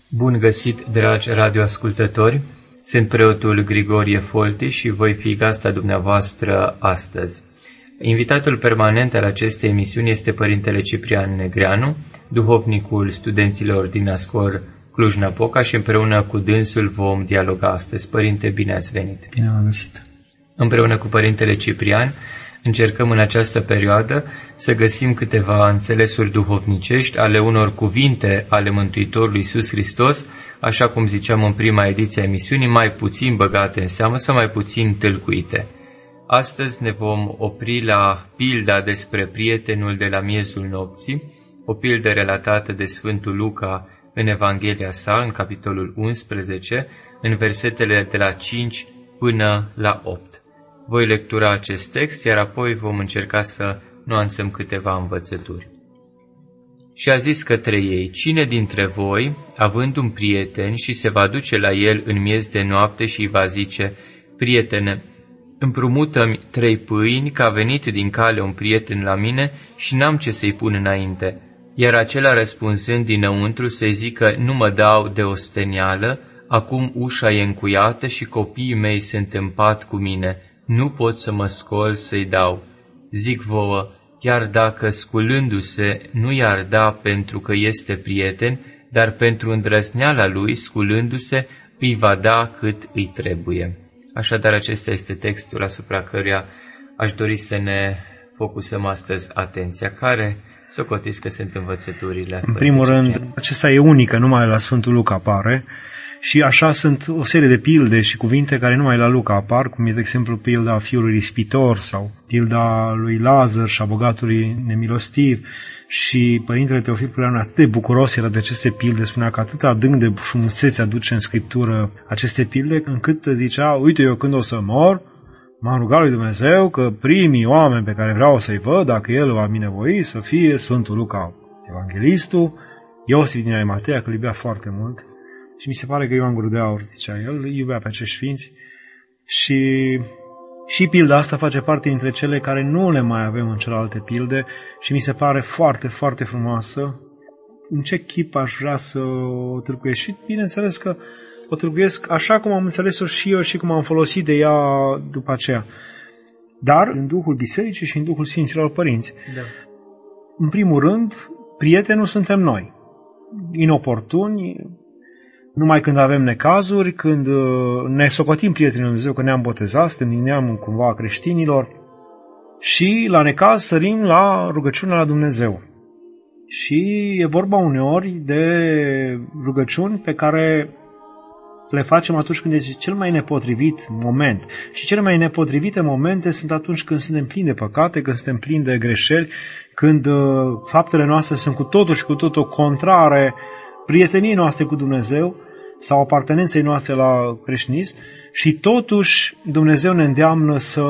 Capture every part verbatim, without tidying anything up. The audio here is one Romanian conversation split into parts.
Bun găsit, dragi radioascultători! Sunt preotul Grigorie Folti și voi fi gazda dumneavoastră astăzi. Invitatul permanent al acestei emisiuni este Părintele Ciprian Negreanu, duhovnicul studenților din Ascor Cluj-Napoca, și împreună cu dânsul vom dialoga astăzi. Părinte, bine ați venit! Bine am găsit! Împreună cu Părintele Ciprian încercăm în această perioadă să găsim câteva înțelesuri duhovnicești ale unor cuvinte ale Mântuitorului Iisus Hristos, așa cum ziceam în prima ediție a emisiunii, mai puțin băgate în seamă sau mai puțin tâlcuite. Astăzi ne vom opri la pilda despre prietenul de la miezul nopții, o pildă relatată de Sfântul Luca în Evanghelia sa, în capitolul unsprezece, în versetele de la cinci până la opt. Voi lectura acest text, iar apoi vom încerca să nuanțăm câteva învățături. Și a zis către ei: cine dintre voi, având un prieten și se va duce la el în miez de noapte și îi va zice: prietene, împrumută-mi trei pâini, că a venit din cale un prieten la mine și n-am ce să-i pun înainte. Iar acela răspunzând dinăuntru să-i zică: nu mă dau de ostenială, acum ușa e încuiată și copiii mei sunt în pat cu mine, nu pot să mă scol să-i dau. Zic vouă, chiar dacă sculându-se nu i-ar da pentru că este prieten, dar pentru îndrăzneala lui, sculându-se, îi va da cât îi trebuie. Așadar, acesta este textul asupra căruia aș dori să ne focusăm astăzi atenția. Care socotiți că sunt învățăturile? În primul rând, acesta e unică, numai la Sfântul Luca apare. Și așa sunt o serie de pilde și cuvinte care numai la Luca apar, cum e, de exemplu, pilda fiului ispitor sau pilda lui Lazar și a bogatului nemilostiv. Și Părintele Teofil Puleanu atât de bucuros era de aceste pilde, spunea că atât adânc de frumusețe aduce în Scriptură aceste pilde, încât zicea: uite, eu când o să mor, m-am rugat lui Dumnezeu că primii oameni pe care vreau să-i văd, dacă El va binevoi, să fie Sfântul Luca Evanghelistul, Iosif din Arimatea, că îl iubea foarte mult. Și mi se pare că Ioan Gură de Aur, zicea el, iubea pe acești sfinți. Și, și pilda asta face parte dintre cele care nu le mai avem în celelalte pilde și mi se pare foarte, foarte frumoasă. În ce chip aș vrea să o tâlcuiesc? Și bineînțeles că o tâlcuiesc așa cum am înțeles-o și eu și cum am folosit de ea după aceea. Dar în Duhul Bisericii și în Duhul Sfinților Părinți. Da. În primul rând, prietenul suntem noi. Inoportuni, numai când avem necazuri, când ne socotim prietenii lui Dumnezeu, că ne-am botezat, suntem din neamul cumva a creștinilor, și la necaz sărim la rugăciunea la Dumnezeu. Și e vorba uneori de rugăciuni pe care le facem atunci când este cel mai nepotrivit moment. Și cele mai nepotrivite momente sunt atunci când suntem plini de păcate, când suntem plini de greșeli, când faptele noastre sunt cu totul și cu totul contrare prieteniei noastre cu Dumnezeu sau apartenenței noastre la creștinism, și totuși Dumnezeu ne îndeamnă să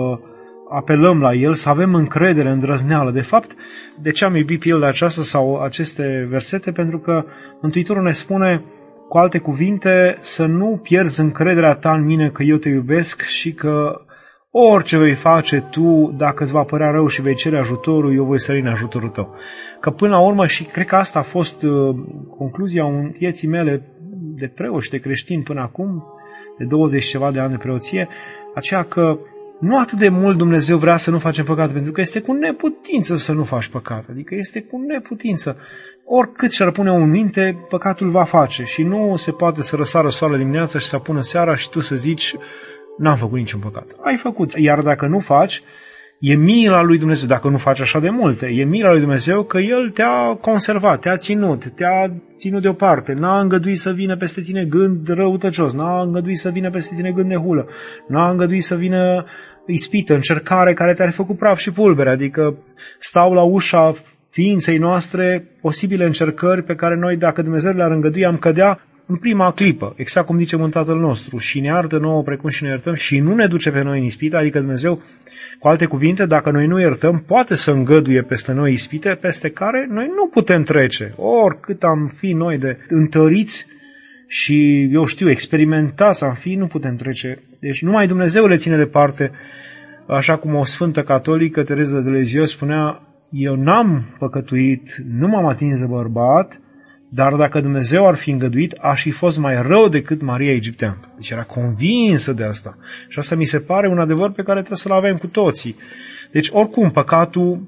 apelăm la El, să avem încredere, îndrăzneală. De fapt, de ce am iubit pilda aceasta sau aceste versete? Pentru că Mântuitorul ne spune, cu alte cuvinte, să nu pierzi încrederea ta în mine, că eu te iubesc și că orice vei face tu, dacă îți va părea rău și vei cere ajutorul, eu voi sări în ajutorul tău. Că până la urmă, și cred că asta a fost uh, concluzia vieții mele de preot și de creștin până acum, de douăzeci ceva de ani de preoție, aceea că nu atât de mult Dumnezeu vrea să nu facem păcate, pentru că este cu neputință să nu faci păcate. Adică este cu neputință. Oricât și-ar pune un minte, păcatul va face și nu se poate să răsară soarele dimineața și să apună seara și tu să zici: n-am făcut niciun păcat. Ai făcut. Iar dacă nu faci, e mila lui Dumnezeu. Dacă nu faci așa de multe, e mila lui Dumnezeu că El te-a conservat, te-a ținut, te-a ținut deoparte, n-a îngăduit să vină peste tine gând răutăcios, n-a îngăduit să vină peste tine gând de hulă, n-a îngăduit să vină ispită, încercare care te-ar făcut praf și pulbere. Adică stau la ușa ființei noastre posibile încercări pe care noi, dacă Dumnezeu le-ar îngădui, am cădea în prima clipă, exact cum zice un Tatăl nostru: și ne iartă nouă precum și ne iertăm, și nu ne duce pe noi în ispită. Adică Dumnezeu, cu alte cuvinte, dacă noi nu iertăm, poate să îngăduie peste noi ispite peste care noi nu putem trece. Oricât am fi noi de întăriți și, eu știu, experimentați am fi, nu putem trece. Deci numai Dumnezeu le ține departe, așa cum o sfântă catolică, Tereza de Lisieux, spunea: eu n-am păcătuit, nu m-am atins de bărbat, dar dacă Dumnezeu ar fi îngăduit, aș fi fost mai rău decât Maria Egipteancă. Deci era convinsă de asta. Și asta mi se pare un adevăr pe care trebuie să-l avem cu toții. Deci, oricum, păcatul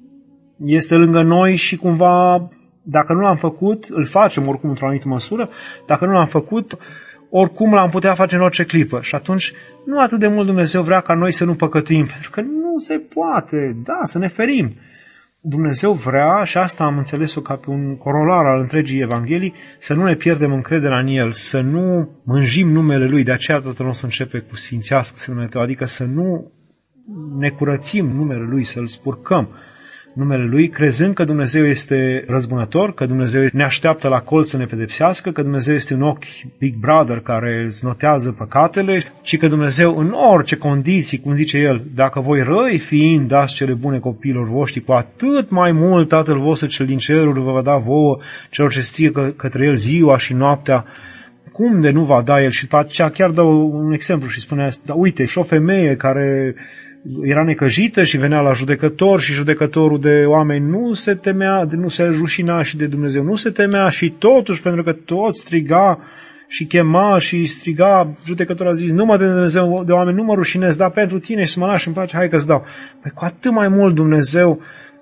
este lângă noi și cumva, dacă nu l-am făcut, îl facem oricum într-o anumită măsură, dacă nu l-am făcut, oricum l-am putea face în orice clipă. Și atunci, nu atât de mult Dumnezeu vrea ca noi să nu păcătuim, pentru că nu se poate, da, să ne ferim. Dumnezeu vrea, și asta am înțeles-o ca pe un corolar al întregii Evanghelii, să nu ne pierdem încrederea în El, să nu mânjim numele Lui, de aceea Tatăl nostru începe cu sfințească numele Tău, adică să nu ne curățim numele Lui, să-L spurcăm numele Lui, crezând că Dumnezeu este răzbunător, că Dumnezeu ne așteaptă la colț să ne pedepsească, că Dumnezeu este un ochi Big Brother care îți notează păcatele, și că Dumnezeu în orice condiții, cum zice El, dacă voi răi fiind dați cele bune copiilor voștri, cu atât mai mult Tatăl vostru cel din ceruri vă va da vouă, celor ce strigă către El ziua și noaptea. Cum de nu va da El? Și pe aceea chiar dau un exemplu și spunea, da, uite, și o femeie care era necăjită și venea la judecător și judecătorul de oameni nu se temea, nu se rușina, și de Dumnezeu nu se temea, și totuși, pentru că tot striga și chema și striga, judecătorul a zis, nu mă de Dumnezeu de oameni, nu mă rușinez, dar pentru tine și să mă lași în pace, hai că-ți dau. Păi cu atât mai mult Dumnezeu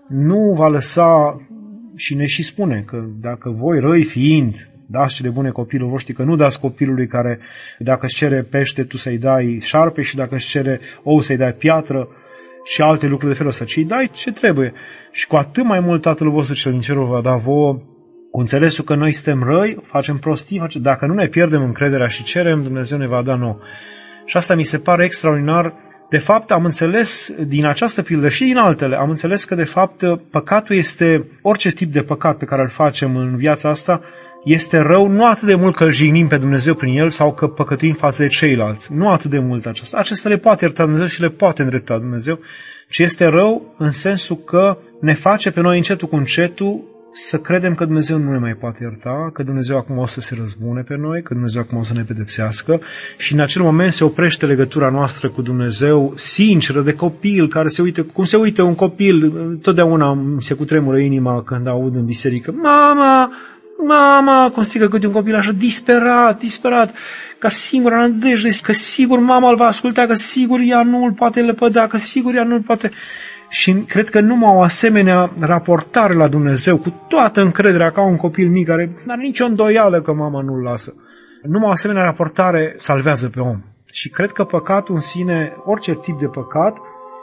nu va lăsa, și ne și spune că dacă voi răi fiind dați cele bune copilul voștri, că nu dați copilului care, dacă îți cere pește, tu să-i dai șarpe, și dacă îți cere ou, să-i dai piatră și alte lucruri de felul ăsta, ci îi dai ce trebuie. Și cu atât mai mult Tatăl vostru cel din cerul va da vouă, cu înțelesul că noi suntem răi, facem prostii, facem... dacă nu ne pierdem încrederea și cerem, Dumnezeu ne va da nouă. Și asta mi se pare extraordinar. De fapt, am înțeles din această pildă și din altele, am înțeles că, de fapt, păcatul este, orice tip de păcat pe care îl facem în viața asta, este rău nu atât de mult că îl jignim pe Dumnezeu prin el sau că păcătuim față de ceilalți. Nu atât de mult acesta. Acesta le poate ierta Dumnezeu și le poate îndrepta Dumnezeu, ci este rău în sensul că ne face pe noi încetul cu încetul să credem că Dumnezeu nu ne mai poate ierta, că Dumnezeu acum o să se răzbune pe noi, că Dumnezeu acum o să ne pedepsească, și în acel moment se oprește legătura noastră cu Dumnezeu sinceră, de copil care se uită, cum se uită un copil, totdeauna se cutremură inima când aud în biserică, mama, mama, cum strigă câte un copil așa, disperat, disperat, ca singura nădejde, că sigur mama îl va asculta, că sigur ea nu îl poate lepăda, că sigur ea nu îl poate... Și cred că numai o asemenea raportare la Dumnezeu, cu toată încrederea ca un copil mic care nu are nicio îndoială că mama nu-l lasă, numai o asemenea raportare salvează pe om. Și cred că păcatul în sine, orice tip de păcat,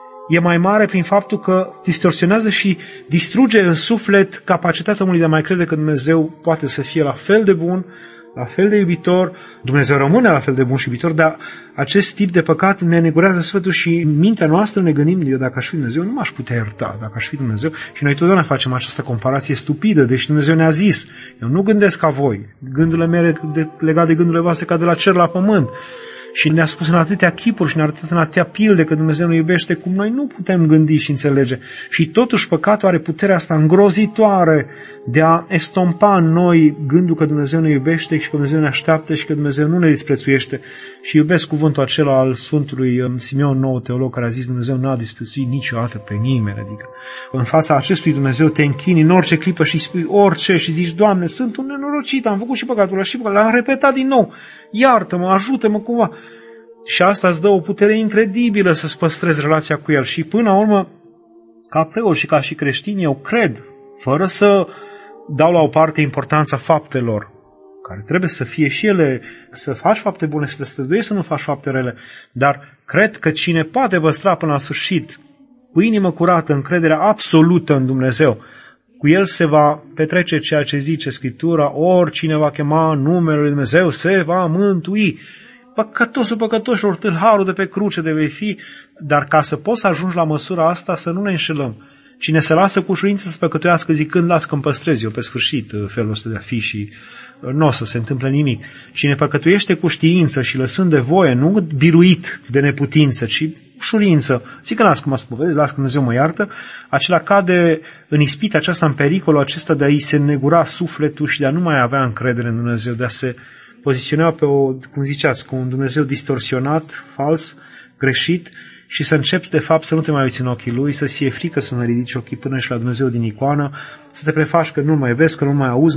e mai mare prin faptul că distorsionează și distruge în suflet capacitatea omului de a mai crede că Dumnezeu poate să fie la fel de bun, la fel de iubitor, Dumnezeu rămâne la fel de bun și iubitor, dar acest tip de păcat ne negurează sfătul și în mintea noastră ne gândim, eu dacă aș fi Dumnezeu, nu m-aș putea ierta dacă aș fi Dumnezeu, și noi totdeauna facem această comparație stupidă, deci Dumnezeu ne-a zis, eu nu gândesc ca voi, gândurile mele legate de gândurile voastre ca de la cer la pământ. Și ne-a spus în atâtea chipuri și ne-a arătat în atâtea pilde că Dumnezeu ne iubește cum noi nu putem gândi și înțelege. Și totuși păcatul are puterea asta îngrozitoare de a estompa în noi gândul că Dumnezeu ne iubește și că Dumnezeu ne așteaptă și că Dumnezeu nu ne disprețuiește. Și iubesc cuvântul acela al Sfântului Simeon, nou teolog, care a zis Dumnezeu n-a disprețuit niciodată pe nimeni. Adică în fața acestui Dumnezeu te închini în orice clipă și spui orice și zici, Doamne, sunt un nenorocit, am făcut și păcatul ăla și păcatul, l-am repetat din nou. Iartă-mă, ajută-mă cumva. Și asta îți dă o putere incredibilă să-ți păstrezi relația cu El. Și până la urmă, ca preot și ca și creștin, eu cred, fără să dau la o parte importanța faptelor, care trebuie să fie și ele, să faci fapte bune, să te străduiești să nu faci fapte rele, dar cred că cine poate păstra până la sfârșit, cu inimă curată, încrederea absolută în Dumnezeu, cu el se va petrece ceea ce zice Scriptura, oricine va chema numele lui Dumnezeu se va mântui. Păcătosul păcătoșilor, tâlharul de pe cruce de vei fi, dar ca să poți să ajungi la măsura asta, să nu ne înșelăm. Cine se lasă cu ușurință să păcătuiască zicând, las că-mi păstrez eu pe sfârșit felul ăsta de a fi și nu o să se întâmple nimic. Cine păcătuiește cu știință și lăsând de voie, nu biruit de neputință, ci ușurință, zic că las că mă spovedesc, las că Dumnezeu mă iartă, acela cade în ispita aceasta, în pericolul acesta de a-i se negura sufletul și de a nu mai avea încredere în Dumnezeu, de a se poziționa pe o, cum ziceați, cu un Dumnezeu distorsionat, fals, greșit, și să începi, de fapt, să nu te mai uiți în ochii Lui, să-ți fie frică să ne ridici ochii până și la Dumnezeu din icoană, să te prefaci că nu mai vezi, că nu mai auzi,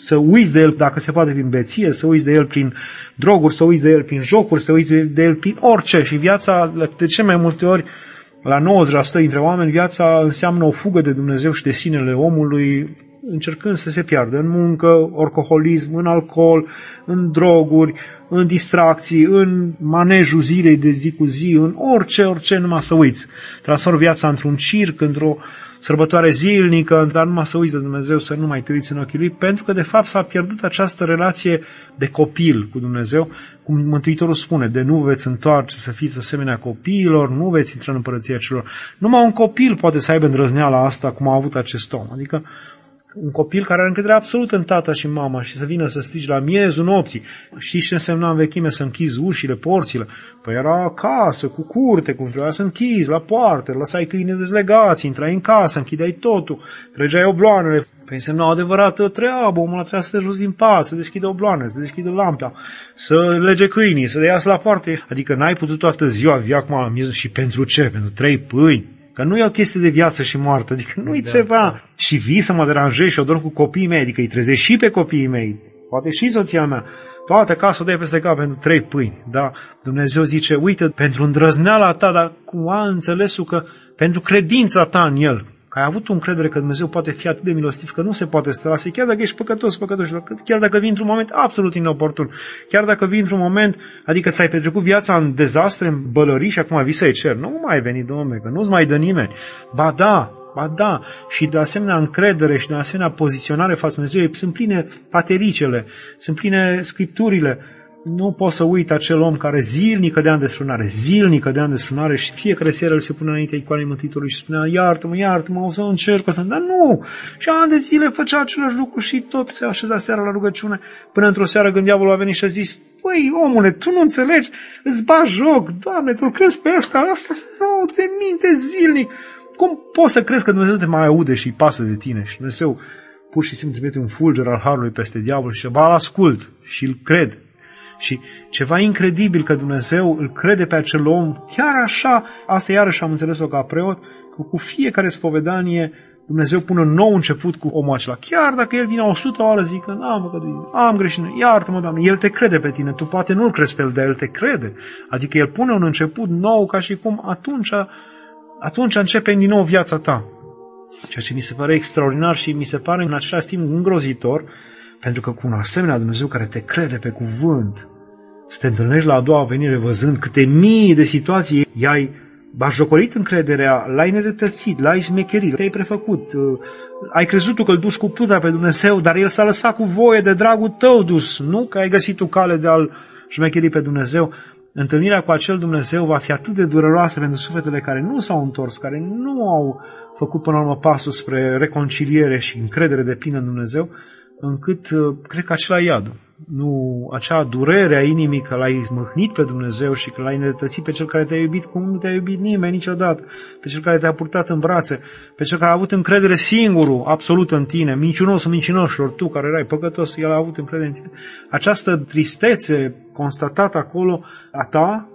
să uiți de el dacă se poate prin beție, să uiți de el prin droguri, să uiți de el prin jocuri, să uiți de el prin orice. Și viața, de ce mai multe ori, la nouăzeci la sută dintre oameni, viața înseamnă o fugă de Dumnezeu și de sinele omului, încercând să se piardă în muncă, alcoholism, în alcool, în droguri, în distracții, în manejul zilei de zi cu zi, în orice, orice, numai să uiți. Transform viața într-un circ, într-o sărbătoare zilnică, dar numai să uiți de Dumnezeu, să nu mai te uiți în ochii Lui, pentru că de fapt s-a pierdut această relație de copil cu Dumnezeu, cum Mântuitorul spune, de nu veți întoarce să fiți asemenea copiilor, nu veți intra în împărăția celor. Numai un copil poate să aibă îndrăzneala asta cum a avut acest om, adică un copil care are încredere absolută în tata și mama și să vină să strigi la miezul nopții. Știi ce însemna în vechime să închizi ușile, porțile? Păi era acasă, cu curte, cum trebuia să închizi, la poartă, lăsai câinii dezlegați, intrai în casă, închideai totul, trăgeai obloanele. Păi însemna o adevărată treabă, omul trebuia să te jos din pat, să deschide obloane, să deschide lampa, să lege câinii, să te iasă la poartă. Adică n-ai putut toată ziua vii acum la miez și pentru ce? Pentru trei pâini? Că nu e o chestie de viață și moarte, adică nu e da, ceva. Da. Și vii să mă deranjezi și o dorm cu copiii mei, adică îi trezești și pe copiii mei, poate și soția mea. Toată casa o dai peste cap pentru trei pâini. Da? Dumnezeu zice, uite, pentru îndrăzneala ta, dar cu a înțelesul că pentru credința ta în El, că ai avut o încredere că Dumnezeu poate fi atât de milostiv, că nu se poate strase, chiar dacă ești păcătos, păcătos, chiar dacă vii într-un moment absolut inoportun, chiar dacă vii într-un moment, adică ți-ai petrecut viața în dezastre, în bălării și acum vii să-i ceri. Nu mai ai venit, Dom'le, că nu-ți mai dă nimeni. Ba da, ba da. Și de asemenea încredere și de asemenea poziționare față de Dumnezeu, sunt pline patericele, sunt pline scripturile. Nu poți să uit acel om care zilnic cădea în desfrânare, zilnic cădea în desfrânare și fiecare seară îl se pune înaintea icoanei Mântuitorului și spunea, iartă-mă, iartă-mă, o să încerc, o să... Dar nu! Și ani de zile făcea același lucru și tot se așeza seara la rugăciune, până într-o seară când diavolul a venit și a zis, băi, omule, tu nu înțelegi, îți bagi joc, Doamne, tu crezi pe asta, asta nu, te minte zilnic. Cum poți să crezi că Dumnezeu te mai aude și îi pasă de tine? Și Dumnezeu pur și simplu trimite un fulger al harului peste diavol și ba, ascult și îl cred. Și ceva incredibil că Dumnezeu îl crede pe acel om, chiar așa, asta iarăși am înțeles-o ca preot, că cu fiecare spovedanie Dumnezeu pune un nou început cu omul acela. Chiar dacă el vine o sută oară zic că am păcătuit, am greșit, iartă-mă, Doamne, el te crede pe tine, tu poate nu-l crezi pe el, dar el te crede. Adică el pune un început nou ca și cum atunci, atunci începe din nou viața ta. Ceea ce mi se pare extraordinar și mi se pare în același timp îngrozitor, pentru că cu un asemenea Dumnezeu care te crede pe cuvânt, să te întâlnești la a doua venire văzând câte mii de situații i-ai bajocorit încrederea, l-ai nedreptățit, l-ai smecherit, te-ai prefăcut, ai crezut tu că îl duci cu puterea pe Dumnezeu, dar El s-a lăsat cu voie de dragul tău dus, nu că ai găsit tu cale de a-L șmecheri pe Dumnezeu. Întâlnirea cu acel Dumnezeu va fi atât de dureroasă pentru sufletele care nu s-au întors, care nu au făcut până la urmă pasul spre reconciliere și încredere deplină în Dumnezeu, încât cred că acela e iadul. Nu, acea durere a inimii că l-ai mâhnit pe Dumnezeu și că l-ai nedreptățit pe Cel care te-a iubit cum nu te-a iubit nimeni niciodată, pe Cel care te-a purtat în brațe, pe Cel care a avut încredere singurul, absolut în tine, mincinosul mincinoșilor, tu care erai păcătos, El a avut încredere în tine. Această tristețe constatată acolo a ta,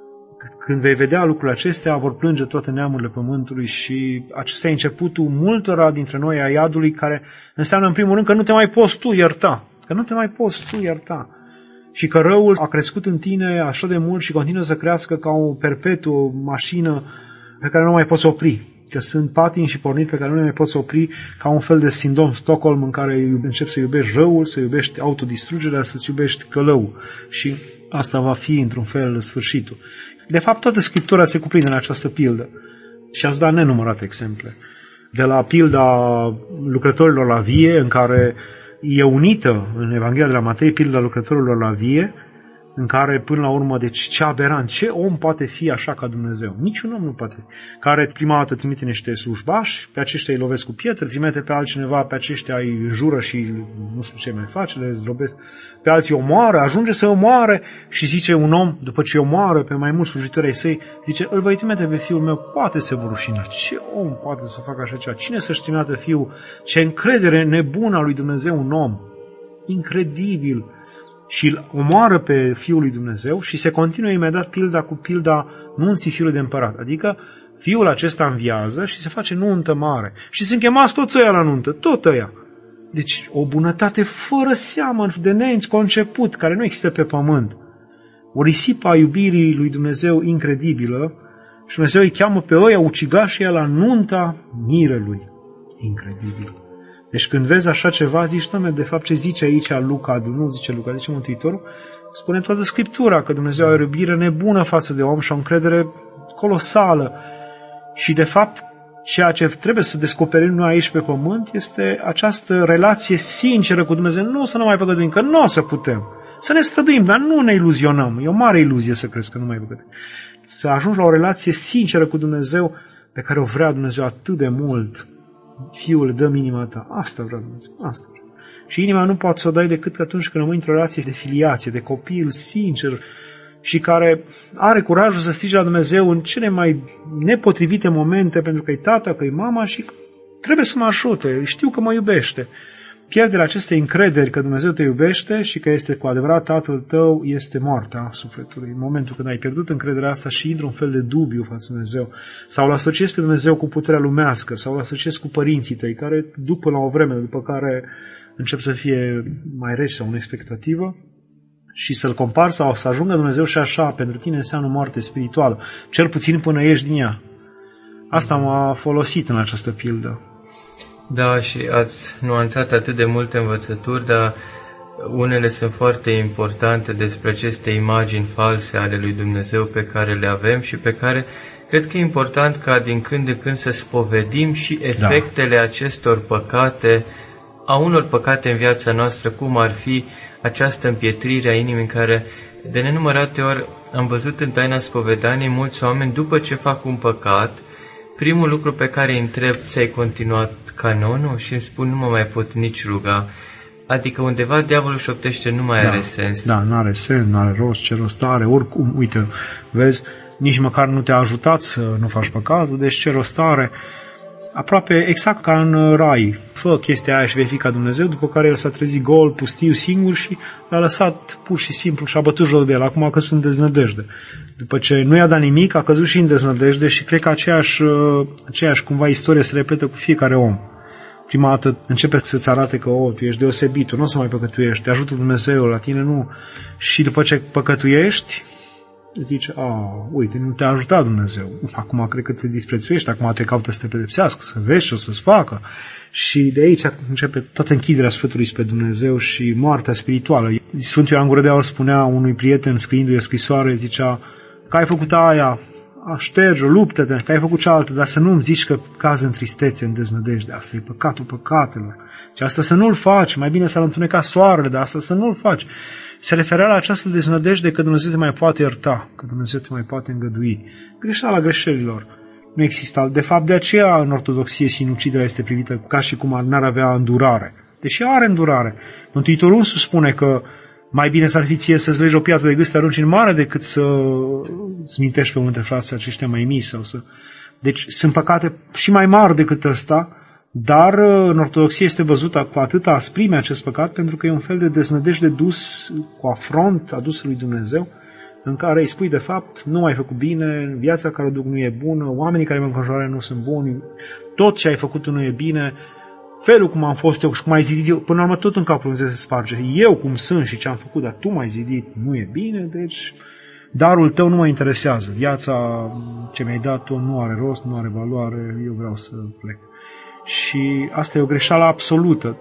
când vei vedea lucrurile acestea, vor plânge toate neamurile pământului și acesta e începutul multora dintre noi a iadului, care înseamnă în primul rând că nu te mai poți tu ierta. Că nu te mai poți tu ierta. Și că răul a crescut în tine așa de mult și continuă să crească ca o perpetuă mașină pe care nu mai poți opri. Că sunt patini și porniri pe care nu le mai poți opri, ca un fel de sindrom Stockholm în care începi să iubești răul, să iubești autodistrugerea, să-ți iubești călăul. Și asta va fi într-un fel sfârșitul. De fapt, toată Scriptura se cuprinde în această pildă. Și ați dat nenumărate exemple. De la pilda lucrătorilor la vie, în care e unită în Evanghelia de la Matei, pilda lucrătorilor la vie, în care până la urmă, deci ce aberant, ce om poate fi așa ca Dumnezeu? Niciun om nu poate. Care prima dată trimite niște slujbași, pe aceștia îi lovesc cu pietre, trimite pe altcineva, pe aceștia îi jură și nu știu ce mai face, le zdrobesc, pe alții omoară, ajunge să omoare și zice un om, după ce omoară pe mai mulți slujitori ai săi, zice, îl voi trimite pe fiul meu, poate se vor rușina. Ce om poate să facă așa ceva? Cine să-și trimită fiul? Ce încredere nebună a lui Dumnezeu un om! Incredibil! Și îl omoară pe Fiul lui Dumnezeu și se continuă imediat pilda cu pilda nunții fiului de împărat. Adică fiul acesta înviază și se face nuntă mare. Și sunt chemați toți ăia la nuntă, tot ăia. Deci o bunătate fără seamă, de neconceput, care nu există pe pământ. O risipă a iubirii lui Dumnezeu incredibilă și Dumnezeu îi cheamă pe ăia ucigașii la nunta mirelui. Incredibil. Deci când vezi așa ceva, zici, doamne, de fapt ce zice aici Luca, nu zice Luca, zice Mântuitorul, spune toată Scriptura că Dumnezeu are o iubire nebună față de om și o încredere colosală. Și de fapt, ceea ce trebuie să descoperim noi aici pe pământ este această relație sinceră cu Dumnezeu. Nu să nu mai păcătuim, că nu o să putem. Să ne străduim, dar nu ne iluzionăm. E o mare iluzie să crezi că nu mai păcătuim. Să ajungi la o relație sinceră cu Dumnezeu pe care o vrea Dumnezeu atât de mult. Fiule, dă-mi inima ta. Asta vrea Dumnezeu. Asta vrea. Și inima nu poți să o dai decât atunci când rămâi într-o relație de filiație, de copil sincer și care are curajul să strige la Dumnezeu în cele mai nepotrivite momente, pentru că e tata, că e mama și trebuie să mă ajute. Știu că mă iubește. Pierderea acestei încrederi că Dumnezeu te iubește și că este cu adevărat Tatăl tău este moartea sufletului. În momentul când ai pierdut încrederea asta și intră un fel de dubiu față de Dumnezeu, sau îl asociezi pe Dumnezeu cu puterea lumească, sau îl asociezi cu părinții tăi, care duc până la o vreme, după care încep să fie mai reci sau unexpectativă, și să-l compari sau să ajungă Dumnezeu și așa, pentru tine înseamnă moarte spirituală, cel puțin până ieși din ea. Asta m-a folosit în această pildă. Da, și ați nuanțat atât de multe învățături, dar unele sunt foarte importante despre aceste imagini false ale lui Dumnezeu pe care le avem și pe care cred că e important ca din când în când să spovedim și efectele da. acestor păcate, a unor păcate în viața noastră, cum ar fi această împietrire a inimii în care de nenumărate ori am văzut în taina spovedaniei mulți oameni, după ce fac un păcat, primul lucru pe care îi întreb, ți-ai continuat canonul? Și îmi spun, nu mă mai pot nici ruga. Adică undeva diavolul șoptește, nu mai da, are sens. Da, nu are sens, nu are rost, ce rost are, oricum, uite, vezi, nici măcar nu te-a ajutat să nu faci păcatul, deci ce rost are. Aproape exact ca în rai. Fă chestia aia și vei fi ca Dumnezeu, după care el s-a trezit gol, pustiu, singur și l-a lăsat pur și simplu și a bătut joc de el. Acum a căzut în deznădejde. După ce nu i-a dat nimic, a căzut și în deznădejde și cred că aceeași, aceeași cumva istorie se repetă cu fiecare om. Prima dată începe să-ți arate că oh, tu ești deosebit, tu nu o să mai păcătuiești, te ajută Dumnezeu, la tine nu. Și după ce păcătuiești, zice, a, uite, nu te-a ajutat Dumnezeu. Acum cred că te disprețuiești, acum te caută să te pedepsească, să vezi ce o să-ți facă. Și de aici începe toată închiderea sfătului spre Dumnezeu și moartea spirituală. Sfântul Ioan Gură de Aur spunea unui prieten, scriindu-i o scrisoare, zicea, că ai făcut aia, șterge-o, luptă-te, că ai făcut cealaltă, dar să nu-mi zici că caz în tristețe, în deznădejde. Asta e păcatul păcatelor. Și asta să nu-l faci, mai bine să-l întuneca soarele, dar asta să nu-l faci. Se referea la această deznădejde că Dumnezeu te mai poate ierta, că Dumnezeu te mai poate îngădui. Greșeala greșelilor. Nu există. De fapt, de aceea în ortodoxie sinuciderea este privită ca și cum ar n-ar avea îndurare. Deși are îndurare. Mântuitorul însuși spune că mai bine s-ar fi ție să-ți legi o piatră de gât să te arunci în mare decât să smintești pe între frații aceștia mai mici. Sau să... Deci sunt păcate și mai mari decât ăsta, dar în ortodoxie este văzută cu atâta asprime acest păcat pentru că e un fel de deznădejde dus cu afront adus lui Dumnezeu, în care îi spui de fapt nu ai făcut bine, viața care o duc nu e bună, oamenii care mă înconjoară nu sunt buni, tot ce ai făcut nu e bine, felul cum am fost eu și cum ai zidit eu, până la urmă tot în capul Dumnezeu se sparge. Eu cum sunt și ce am făcut, dar tu m-ai zidit, nu e bine, deci darul tău nu mă interesează. Viața ce mi-ai dat-o nu are rost, nu are valoare, eu vreau să plec. Și asta e o greșeală absolută.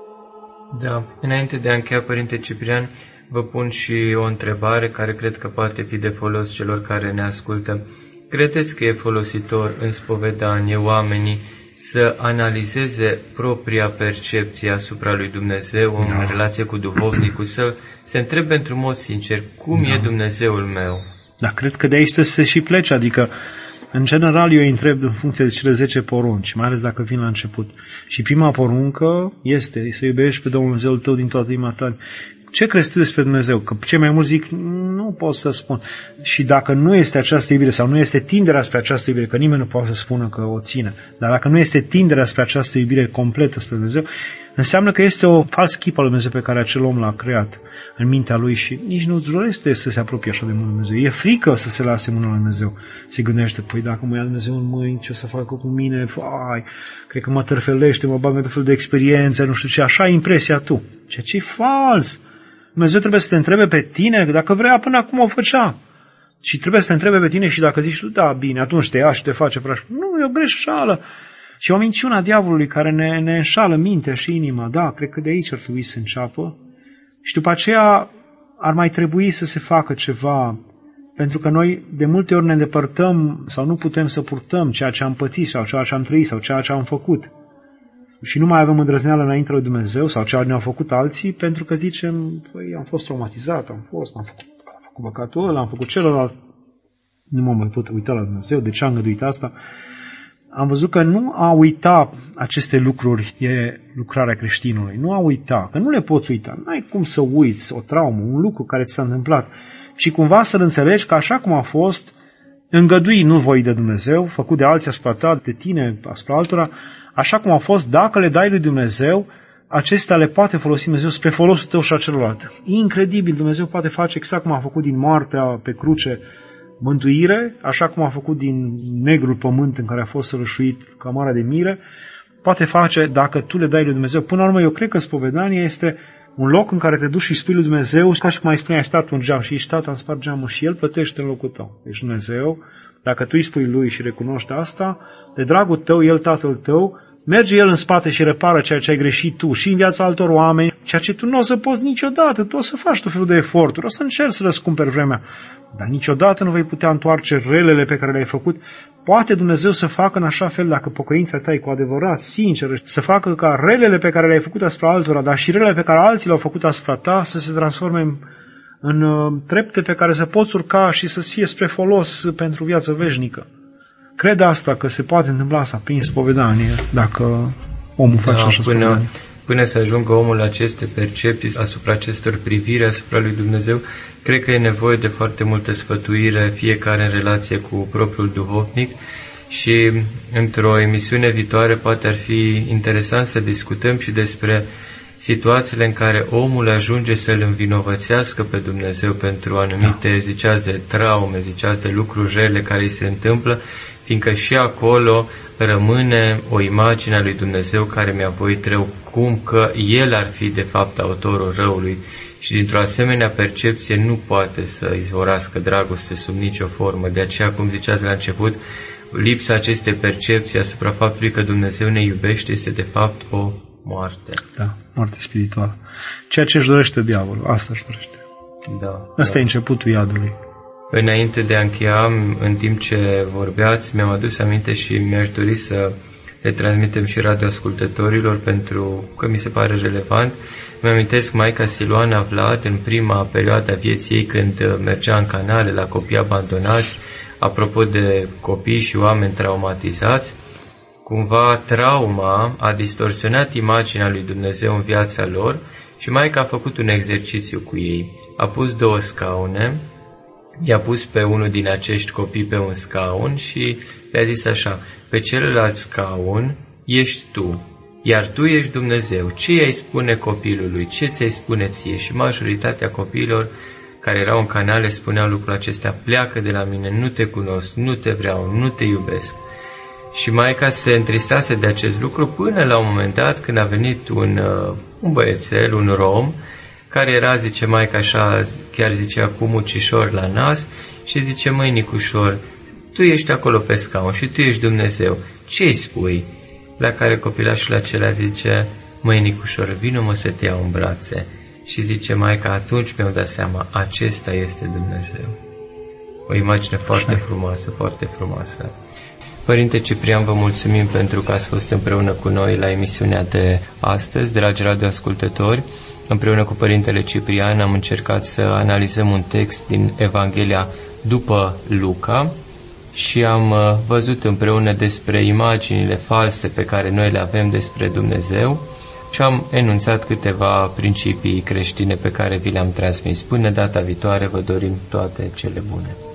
Da, înainte de a încheia, Părinte Ciprian, vă pun și o întrebare care cred că poate fi de folos celor care ne ascultă. Credeți că e folositor în spovedanie oamenii să analizeze propria percepție asupra lui Dumnezeu în da. relație cu duhovnicul său, să întrebe într-un mod sincer, cum da. e Dumnezeul meu? Da, cred că de aici trebuie să se și plece, adică în general eu îi întreb în funcție de cele zece porunci, mai ales dacă vin la început. Și prima poruncă este să iubești pe Domnul Dumnezeul tău din toată inima ta. Ce crezi tu despre Dumnezeu? Că cei mai mulți zic, nu pot să spun. Și dacă nu este această iubire sau nu este tinderea spre această iubire, că nimeni nu poate să spună că o ține, dar dacă nu este tinderea spre această iubire completă spre Dumnezeu, înseamnă că este o fals chipă lui Dumnezeu pe care acel om l-a creat în mintea lui și nici nu-ți dorește să se apropie așa de mult Dumnezeu. E frică să se lase mâna lui Dumnezeu. Se gândește, păi dacă mă ia Dumnezeu în mâini, ce o să facă cu mine? Fai, cred că mă tărfelește, mă bagă de fel de experiențe, nu știu ce, așa ai impresia tu. Ceea ce e fals. Dumnezeu trebuie să te întrebe pe tine, dacă vrea, până acum o făcea. Și trebuie să te întrebe pe tine și dacă zici tu, da, bine, atunci te ia și te face praș. Nu, e o greșeală. Și o minciună a diavolului care ne, ne înșală mintea și inima. Da, cred că de aici ar trebui să înceapă. Și după aceea ar mai trebui să se facă ceva, pentru că noi de multe ori ne îndepărtăm sau nu putem să purtăm ceea ce am pățit sau ceea ce am trăit sau ceea ce am făcut. Și nu mai avem îndrăzneală înainte lui Dumnezeu sau ceea ce ne-au făcut alții, pentru că zicem, păi, am fost traumatizat, am fost, am făcut, am făcut păcatul ăla, am făcut celălalt, nu mă mai pot uita la Dumnezeu, de ce am găduit asta? Am văzut că nu a uita aceste lucruri e lucrarea creștinului. Nu a uita, că nu le poți uita. N-ai cum să uiți o traumă, un lucru care ți s-a întâmplat. Și cumva să-l înțelegi că așa cum a fost, îngădui nu voi de Dumnezeu, făcut de alții asupra ta, de tine, asupra altora, așa cum a fost, dacă le dai lui Dumnezeu, acestea le poate folosi Dumnezeu spre folosul tău și a celorlalte. Incredibil, Dumnezeu poate face exact cum a făcut din moartea pe cruce mântuire, așa cum a făcut din negrul pământ în care a fost sărășuit cămara de mire, poate face dacă tu le dai lui Dumnezeu. Până la urmă, eu cred că spovedania este un loc în care te duci și spui lui Dumnezeu, ca și cum ai spune, ai stat un geam și ești tata, îmi spart geamul și El plătește în locul tău. Deci Dumnezeu, dacă tu îi spui lui și recunoști asta, de dragul tău, El, Tatăl tău, merge El în spate și repară ceea ce ai greșit tu și în viața altor oameni, ceea ce tu nu o să poți niciodată, tu o să faci tot felul de eforturi, o să încerci să răscumperi vremea, dar niciodată nu vei putea întoarce relele pe care le-ai făcut. Poate Dumnezeu să facă în așa fel, dacă pocăința ta e cu adevărat, sinceră, să facă ca relele pe care le-ai făcut asupra altora, dar și relele pe care alții le-au făcut asupra ta, să se transforme în, în uh, trepte pe care să poți urca și să fie spre folos pentru viață veșnică. Cred asta, că se poate întâmpla asta prin spovedanie, dacă omul face da, așa până, spovedanie. Până să ajungă omul la aceste percepții asupra acestor priviri asupra lui Dumnezeu, cred că e nevoie de foarte multă sfătuire, fiecare în relație cu propriul duhovnic și într-o emisiune viitoare poate ar fi interesant să discutăm și despre situațiile în care omul ajunge să-L învinovățească pe Dumnezeu pentru anumite, da. ziceați, de traume, ziceați, de lucruri rele care îi se întâmplă, fiindcă și acolo rămâne o imagine a lui Dumnezeu care mi-a voit rău, cum că El ar fi de fapt autorul răului și dintr-o asemenea percepție nu poate să izvorască dragoste sub nicio formă. De aceea, cum ziceați la început, lipsa acestei percepții asupra faptului că Dumnezeu ne iubește este de fapt o moarte. Da, moarte spirituală. Ceea ce își dorește diavolul, asta își dorește. Da. Asta da. e începutul iadului. Înainte de a încheia, în timp ce vorbeați, mi-am adus aminte și mi-aș dori să le transmitem și radioascultătorilor pentru că mi se pare relevant. Mi-amintesc Maica Siluana Vlad în prima perioadă a vieții ei, când mergea în canale la copii abandonați, apropo de copii și oameni traumatizați. Cumva trauma a distorsionat imaginea lui Dumnezeu în viața lor și Maica a făcut un exercițiu cu ei. A pus două scaune, i-a pus pe unul din acești copii pe un scaun și le-a zis așa: pe celălalt scaun ești tu, iar tu ești Dumnezeu. Ce i-ai spune copilului? Ce ți-ai spune ție? Și majoritatea copiilor care erau în canale spuneau lucrul acestea: pleacă de la mine, nu te cunosc, nu te vreau, nu te iubesc. Și Maica se întristase de acest lucru până la un moment dat când a venit un, un băiețel, un rom, care era, zice Maica așa, chiar zicea cu mucișor la nas și zice: măi, Nicușor, tu ești acolo pe scaun și tu ești Dumnezeu, ce-i spui? La care copilașul acela zice: măi, Nicușor, vină-mă să te iau în brațe. Și zice Maica: atunci mi-am dat seama, acesta este Dumnezeu. O imagine foarte frumoasă, foarte frumoasă. Părinte Ciprian, vă mulțumim pentru că ați fost împreună cu noi la emisiunea de astăzi, dragi radioascultători. Împreună cu Părintele Ciprian am încercat să analizăm un text din Evanghelia după Luca și am văzut împreună despre imaginile false pe care noi le avem despre Dumnezeu și am enunțat câteva principii creștine pe care vi le-am transmis. Până data viitoare vă dorim toate cele bune.